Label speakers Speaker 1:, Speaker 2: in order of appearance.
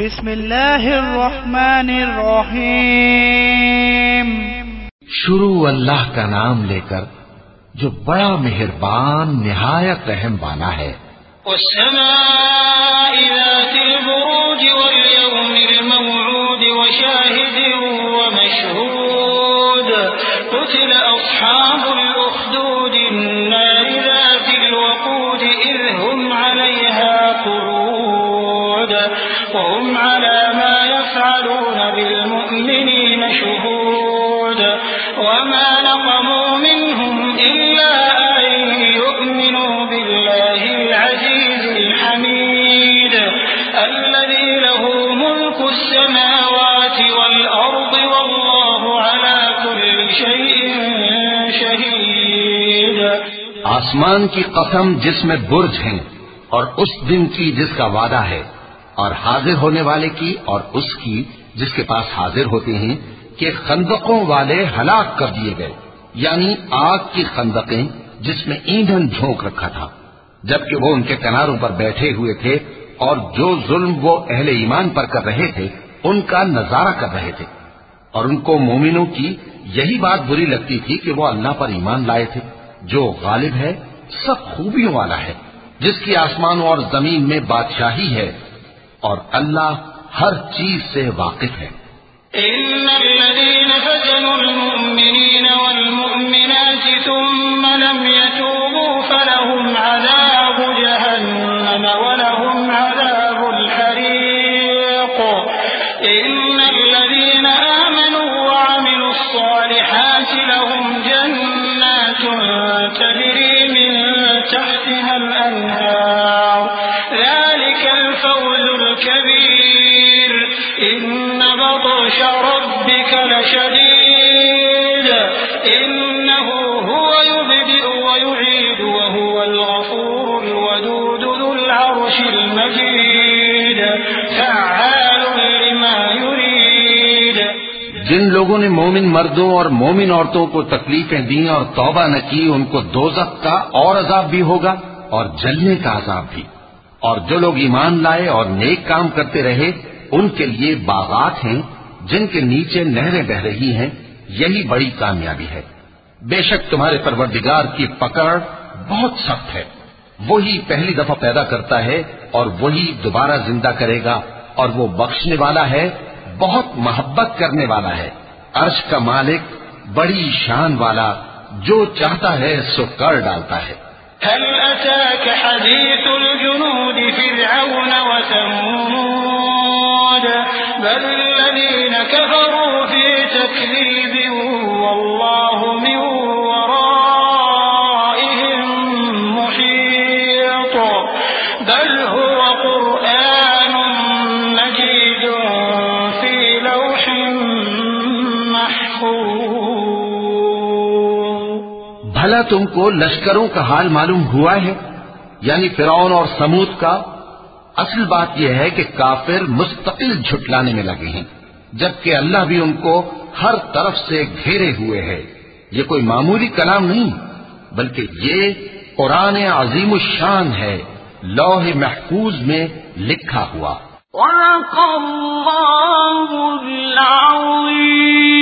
Speaker 1: بسم اللہ الرحمن الرحیم۔
Speaker 2: شروع اللہ کا نام لے کر جو بڑا مہربان نہایت رحم والا ہے۔
Speaker 3: والسماء ذات البروج واليوم الموعود وشاهد ومشهود قتل أصحاب الأخدود النار ذات الوقود إذ هم عليها قعود وهم على ما يفعلون بالمؤمنين شهود وما نقموا منهم إلا أن يؤمنوا بالله العزيز الحميد الذي له ملك السماوات والأرض والله على كل شيء شهيد۔
Speaker 2: آسمان کی قسم جس میں برج ہیں اور اس دن کی جس کا وعدہ ہے، اور حاضر ہونے والے کی اور اس کی جس کے پاس حاضر ہوتے ہیں کہ خندقوں والے ہلاک کر دیے گئے، یعنی آگ کی خندقیں جس میں ایندھن جھونک رکھا تھا، جبکہ وہ ان کے کناروں پر بیٹھے ہوئے تھے اور جو ظلم وہ اہل ایمان پر کر رہے تھے ان کا نظارہ کر رہے تھے، اور ان کو مومنوں کی یہی بات بری لگتی تھی کہ وہ اللہ پر ایمان لائے تھے جو غالب ہے، سب خوبیوں والا ہے، جس کی آسمانوں اور زمین میں بادشاہی ہے، اور اللہ ہر چیز سے واقف ہے۔
Speaker 3: إن الذين فتنوا المؤمنين والمؤمنات ثم لم يتوبوا فلهم عذاب جهنم ولهم عذاب الحريق إن الذين آمنوا وعملوا الصالحات لهم جنات تجري من تحتها الأنهار ذلك الفوز الكبير إن بطش ربك لشديد إنه هو يبدئ ويعيد وهو الغفور الودود ذو العرش المجيد فعال لما يريد۔
Speaker 2: جن لوگوں نے مومن مردوں اور مومن عورتوں کو تکلیفیں دیں اور توبہ نہ کی ان کو دوزخ کا اور عذاب بھی ہوگا اور جلنے کا عذاب بھی، اور جو لوگ ایمان لائے اور نیک کام کرتے رہے ان کے لیے باغات ہیں جن کے نیچے نہریں بہ رہی ہیں، یہی بڑی کامیابی ہے۔ بے شک تمہارے پروردگار کی پکڑ بہت سخت ہے، وہی پہلی دفعہ پیدا کرتا ہے اور وہی دوبارہ زندہ کرے گا، اور وہ بخشنے والا ہے، بہت محبت کرنے والا ہے، عرش کا مالک، بڑی شان والا، جو چاہتا ہے سو کر ڈالتا ہے۔
Speaker 3: هل أتاك حديث الجنود فرعون وثمود بل الذين كفروا في تكذيب والله من ورائهم محيط بل هو قرآن مجيد في لوح محفوظ۔
Speaker 2: بھلا تم کو لشکروں کا حال معلوم ہوا ہے، یعنی فرعون اور سمود کا؟ اصل بات یہ ہے کہ کافر مستقل جھٹلانے میں لگے ہیں، جبکہ اللہ بھی ان کو ہر طرف سے گھیرے ہوئے ہے۔ یہ کوئی معمولی کلام نہیں بلکہ یہ قرآن عظیم الشان ہے، لوح محفوظ میں لکھا ہوا۔
Speaker 3: صدق اللہ العظیم۔